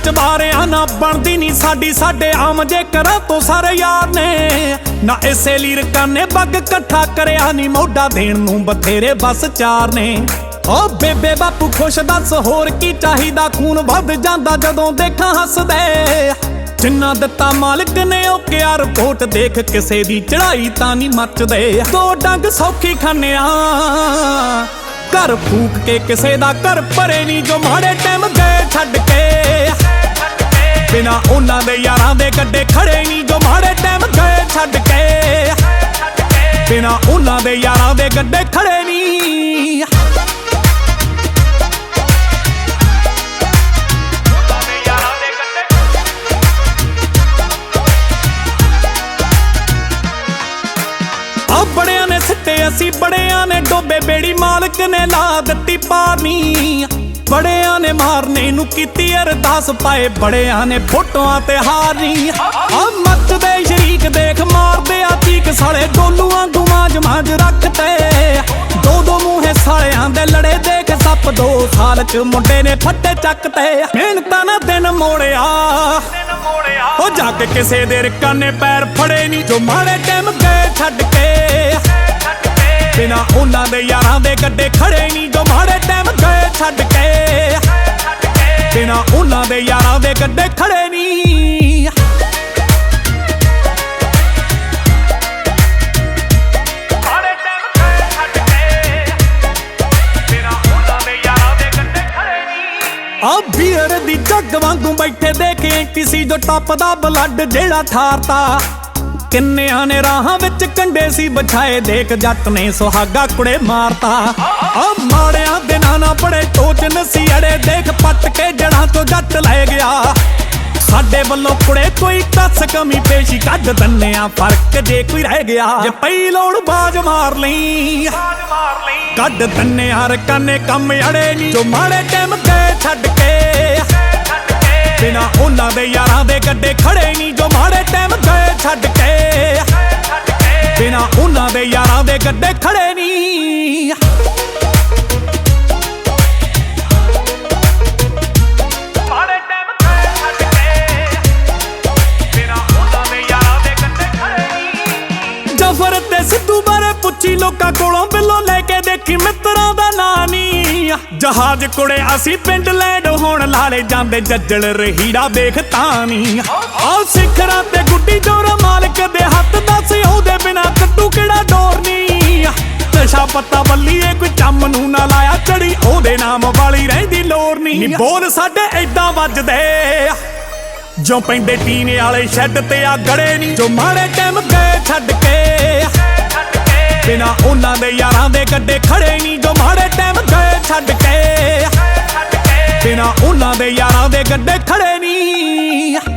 ਵਿੱਚ ਬਾਰਿਆਂ ਨਾ ਬਣਦੀ ਨਹੀਂ ਸਾਡੀ, ਸਾਡੇ ਆਮ ਜੇ ਕਰਾਂ ਤੋਂ ਸਾਰੇ ਯਾਰ ਨੇ ਨਾ। ਇਸੇ ਲੀਰਕਾਂ ਨੇ ਬੱਗ ਇਕੱਠਾ ਕਰਿਆ ਨਹੀਂ, ਮੋਢਾ ਦੇਣ ਨੂੰ ਬਥੇਰੇ ਬਸ ਚਾਰ ਨੇ। ਓ ਬੇਬੇ ਬਾਪੂ ਖੁਸ਼ ਦੱਸ ਹੋਰ ਕੀ ਚਾਹੀਦਾ, ਖੂਨ ਵੱਧ ਜਾਂਦਾ ਜਦੋਂ ਦੇਖਾਂ ਹੱਸਦੇ। ਜਿੰਨਾ ਦਿੱਤਾ ਮਾਲਕ ਨੇ ਉਹ ਕਿਆ ਰਿਪੋਰਟ ਦੇਖ, ਕਿਸੇ ਦੀ ਚੜਾਈ ਤਾਂ ਨਹੀਂ ਮੱਚਦੇ। ਦੋ ਡੰਗ ਸੌਖੀ ਖਾਨਿਆ ਘਰ ਫੂਕ ਕੇ, ਕਿਸੇ ਦਾ ਘਰ ਭਰੇ ਨਹੀਂ ਜੋ ਮਾੜੇ ਟਾਈਮ ਗਏ ਛੱਡ ਕੇ। ਬਿਨਾ ਉਹਨਾਂ ਦੇ ਯਾਰਾਂ ਦੇ ਗੱਡੇ ਖੜੇ ਨਹੀਂ ਜੋ ਮਾੜੇ ਟਾਈਮ ਗਏ ਛੱਡ ਕੇ। ਬਿਨਾ ਉਹਨਾਂ ਦੇ ਯਾਰਾਂ ਦੇ ਗੱਡੇ ਖੜੇ ਨਹੀਂ। ਬੜਿਆਂ ਨੇ ਸਿੱਟੇ ਅਸੀਂ ਬੜਿਆਂ ਨੇ ਡੋਬੇ, ਬੇੜੀ ਮਾਲਕ ਨੇ ਲਾ ਦਿੱਤੀ ਪਾਰਨੀ। ਬੜਿਆਂ ਨੇ ਮਾਰਨੇ ਨੂੰ ਕੀਤੀ ਅਰਦਾਸ, ਪਾਏ ਬੜਿਆਂ ਨੇ ਫੋਟੋਆਂ ਤੇ ਹਾਰਨੀ। ਆ ਮੱਚਦੇ ਸ਼ਰੀਕ ਦੇਖ ਮਾਰਦੇ ਆ ਚੀਕ, ਸਾਲੇ ਡੋਲੂਆਂ ਗੁਮਾਜ ਮਾਜ ਰੱਖਤੇ। ਦੋ ਦੋ ਮੂੰਹੇ ਸਾਲਿਆਂ ਦੇ ਲੜੇ ਦੇਖ ਸੱਪ, 2 ਸਾਲ ਚ ਮੁੰਡੇ ਨੇ ਫੱਟੇ ਚੱਕਤੇ। ਮਿਹਨਤਾਂ ਨਾ ਦਿਨ ਮੋੜਿਆ ਉਹ ਜਾ ਕੇ, ਕਿਸੇ ਦੇ ਰਿਕਾਂ ਨੇ ਪੈਰ ਫੜੇ ਨਹੀਂ ਜੋ ਮਾੜੇ ਟਾਈਮ ਗਏ ਛੱਡ ਕੇ। ਬਿਨਾ ਉਹਨਾਂ ਦੇ ਯਾਰਾਂ ਦੇ ਗੱਡੇ ਖੜੇ ਨਹੀਂ ਜੋ ਮਾੜੇ ਟਾਈਮ ਗਏ ਛੱਡ ਕੇ। ਬਿਨਾ ਉਹਨਾਂ ਦੇ ਯਾਰਾਂ ਦੇ ਗੱਡੇ ਖੜੇ ਨਹੀਂ। ਆ ਬੀਅਰ ਦੀ ਜੱਗ ਵਾਂਗੂ ਬੈਠੇ ਦੇਖੇ ਐਂਟੀ ਸੀ ਜੋ ਟੱਪਦਾ ਬਲੱਡ ਜਿਹੜਾ ਠਾਰਤਾ। ਕਿੰਨਿਆਂ ਨੇ ਰਾਹਾਂ ਵਿੱਚ ਕੰਡੇ ਸੀ ਵਿਛਾਏ, ਦੇਖ ਜੱਟ ਨੇ ਸੁਹਾਗਾ ਕੁੜੇ ਮਾਰਤਾ। ਆ ਮਾੜਿਆਂ ਦਿਨਾਂ ਨਾ ਬੜੇ ਟੋਚ ਨਸੀ ਅੜੇ, ਦੇਖ ਪੱਟ ਕੇ ਜੜਾਂ ਤੋਂ ਜੱਟ ਲੈ ਗਿਆ। ਸਾਡੇ ਵੱਲੋਂ ਕੁੜੇ ਕੋਈ ਕੱਸ ਕਮੀ ਪੇਸ਼ੀ ਕੱਢ ਦੰਨੇ ਆ, ਫਰਕ ਜੇ ਕੋਈ ਰਹਿ ਗਿਆ। ਜੇ ਪਈ ਲੋੜ ਬਾਜ ਮਾਰ ਲਈ ਕੱਢ ਦੰਨੇ ਆ, ਰਕਾਨੇ ਕੰਮ ਅੜੇ ਨਹੀਂ ਜੋ ਮਾੜੇ ਟਾਈਮ ਗਏ ਛੱਡ ਕੇ। ਬਿਨਾ ਉਹਨਾਂ ਦੇ ਯਾਰਾਂ ਦੇ ਗੱਡੇ ਖੜੇ ਨਹੀਂ ਜੋ ਮਾੜੇ ਟਾਈਮ ਗਏ ਛੱਡ ਕੇ। ਬਿਨਾ ਉਹਨਾਂ ਦੇ ਯਾਰਾਂ ਦੇ ਗੱਡੇ ਖੜੇ ਨਹੀਂ। ਜਫਰ ਤੇ ਸਿੱਧੂ ਬਾਰੇ ਪੁੱਛੀ ਲੋਕਾਂ ਕੋਲੋਂ, ਬਿੱਲੋਂ ਲੈ ਕੇ ਦੇਖੀ ਮਿੱਤਰਾਂ ਦਾ ਨਾਂ ਨੀ। ਜਹਾਜ਼ ਕੁੜੇ ਅਸੀਂ ਪਿੰਡ ਲੈਂਡ ਹੋਣ ਲਾਲੇ ਜਾਂਦੇ, ਜੱਜਲ ਰਹੀੜਾ ਦੇਖ ਤਾਂ ਨੀ। ਆਹ ਸਿਖਰਾਂ ਤੇ ਗੁੱਡੀ ਜੋਰ ਮਾਲਕ ਦੇ ਹੱਥ ਦੱਸ, ਉਹਦੇ ਬਿਨਾ ਕੱਟੂ ਕਿਹੜਾ ਡੋਰ ਨੀ। ਨਸ਼ਾ ਪੱਤਾ ਬੱਲੀਏ ਕੋਈ ਚੰਮ ਨੂੰ ਨਾ ਲਾਇਆ, ਚੜੀ ਉਹਦੇ ਨਾਮ ਵਾਲੀ ਰਹਿੰਦੀ ਲੋਰ ਨੀ। ਬੋਲ ਸਾਡੇ ਏਦਾਂ ਵੱਜਦੇ ਜੋ ਪੈਂਦੇ ਟੀਨੇ ਵਾਲੇ ਸ਼ੈੱਡ ਤੇ ਆ ਗੜੇ ਨਹੀਂ ਜੋ ਮਾੜੇ ਟਾਈਮ ਗਏ ਛੱਡ ਕੇ। ਬਿਨਾ ਉਹਨਾਂ ਦੇ ਯਾਰਾਂ ਦੇ ਗੱਡੇ ਖੜੇ ਨਹੀਂ ਜੋ ਮਾੜੇ ਟਾਈਮ ਗਏ ਛੱਡ ਕੇ। ਬਿਨਾ ਉਹਨਾਂ ਦੇ ਯਾਰਾਂ ਦੇ ਗੱਡੇ ਖੜੇ ਨਹੀਂ।